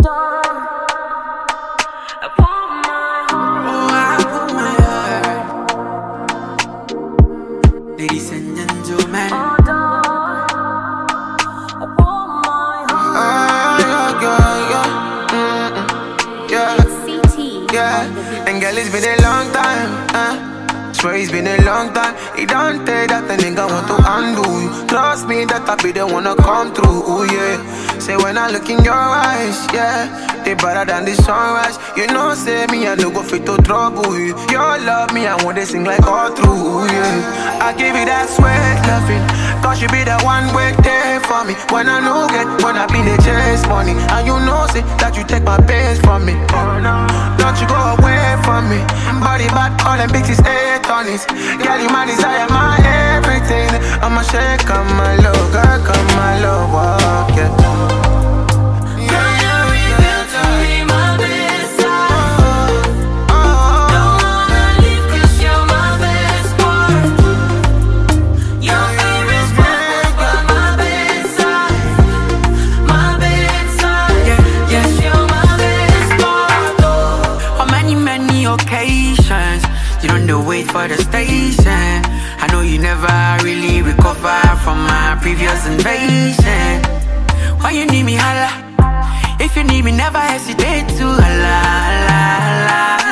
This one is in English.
Ladies and gentlemen, yeah. And girl, it's been a long time, swear it's been a long time. It don't take that a nigga want to undo you. Trust me that I be the one to come through, ooh, yeah. Say when I look in your eyes, yeah, they better than the sunrise. You know, say me, I no go fit to trouble you. Your love me, I want to sing like all through, yeah. I give you that sweat loving, cause you be the one wait there for me. When I know get, when I be the chase money. And you know, say, that you take my pains from me. Oh no, don't you go away from me. Body bad, all them bitches hate on it. Girl, you my desire, my everything. I'ma shake, come my love, girl, come my love, walk, yeah. Occasions, you don't wait for the station. I know you never really recover from my previous invasion. Why you need me, holla? If you need me, never hesitate to holla, holla, holla.